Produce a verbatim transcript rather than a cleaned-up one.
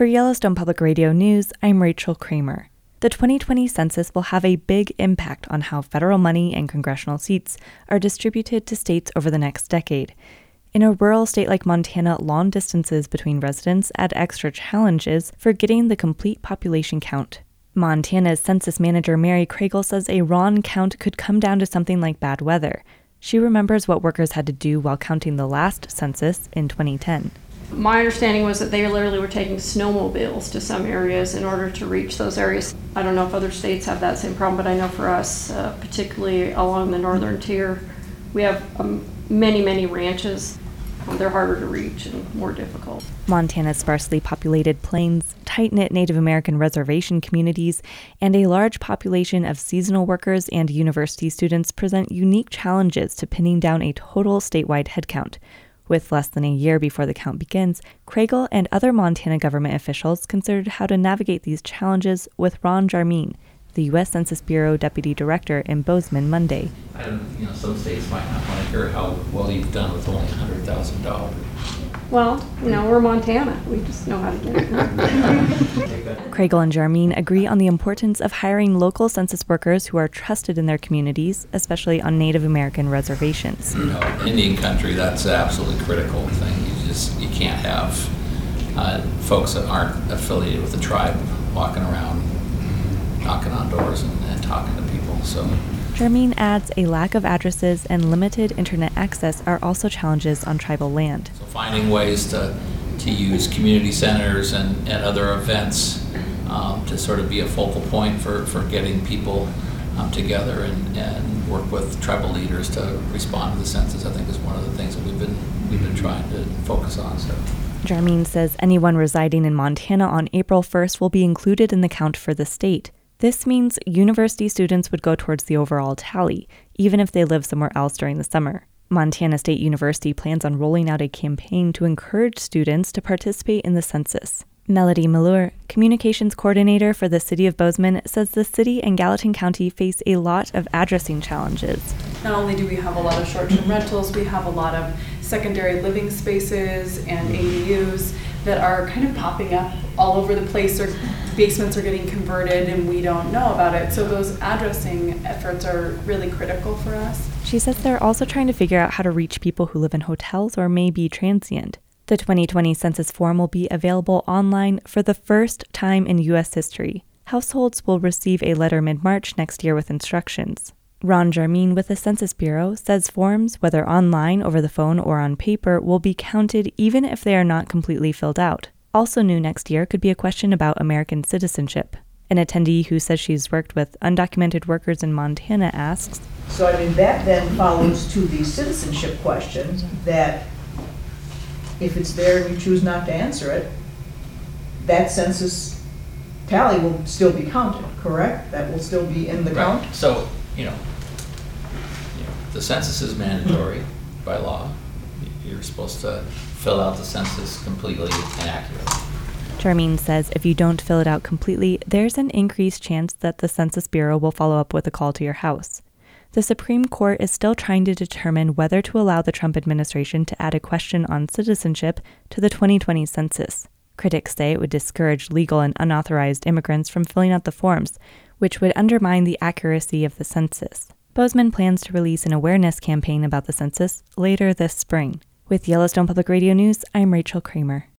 For Yellowstone Public Radio News, I'm Rachel Kramer. The twenty twenty census will have a big impact on how federal money and congressional seats are distributed to states over the next decade. In a rural state like Montana, long distances between residents add extra challenges for getting the complete population count. Montana's census manager Mary Craigle says a raw count could come down to something like bad weather. She remembers what workers had to do while counting the last census in twenty ten. My understanding was that they literally were taking snowmobiles to some areas in order to reach those areas. I don't know if other states have that same problem, but I know for us, uh, particularly along the northern tier, we have um, many, many ranches. Um, they're harder to reach and more difficult. Montana's sparsely populated plains, tight-knit Native American reservation communities, and a large population of seasonal workers and university students present unique challenges to pinning down a total statewide headcount. With less than a year before the count begins, Craigle and other Montana government officials considered how to navigate these challenges with Ron Jarmeen, the U S Census Bureau Deputy Director in Bozeman, Monday. I don't, you know, some states might not want to hear how well you've done with only one hundred thousand dollars. Well, you know, we're Montana. We just know how to do it. Craigle and Jarmeen agree on the importance of hiring local census workers who are trusted in their communities, especially on Native American reservations. You know, Indian country, that's an absolutely critical thing. You just, you can't have uh, folks that aren't affiliated with the tribe walking around, knocking on doors and, and talking to people. So. Jarmeen adds a lack of addresses and limited internet access are also challenges on tribal land. So finding ways to, to use community centers and, and other events um, to sort of be a focal point for, for getting people um, together and, and work with tribal leaders to respond to the census, I think is one of the things that we've been we've been trying to focus on. So. Jarmeen says anyone residing in Montana on April first will be included in the count for the state. This means university students would go towards the overall tally, even if they live somewhere else during the summer. Montana State University plans on rolling out a campaign to encourage students to participate in the census. Melody Malure, communications coordinator for the city of Bozeman, says the city and Gallatin County face a lot of addressing challenges. Not only do we have a lot of short-term rentals, we have a lot of secondary living spaces and A D Us that are kind of popping up all over the place, or basements are getting converted and we don't know about it. So those addressing efforts are really critical for us. She says they're also trying to figure out how to reach people who live in hotels or may be transient. The twenty twenty census form will be available online for the first time in U S history. Households will receive a letter mid-March next year with instructions. Ron Jarmeen with the Census Bureau says forms, whether online, over the phone, or on paper, will be counted even if they are not completely filled out. Also new next year could be a question about American citizenship. An attendee who says she's worked with undocumented workers in Montana asks, So I mean, that then follows to the citizenship question, that if it's there and you choose not to answer it, that census tally will still be counted, correct? That will still be in the right. count? So, you know, you know, the census is mandatory by law. You're supposed to fill out the census completely and accurately. Jarmeen says if you don't fill it out completely, there's an increased chance that the Census Bureau will follow up with a call to your house. The Supreme Court is still trying to determine whether to allow the Trump administration to add a question on citizenship to the twenty twenty census. Critics say it would discourage legal and unauthorized immigrants from filling out the forms, which would undermine the accuracy of the census. Bozeman plans to release an awareness campaign about the census later this spring. With Yellowstone Public Radio News, I'm Rachel Kramer.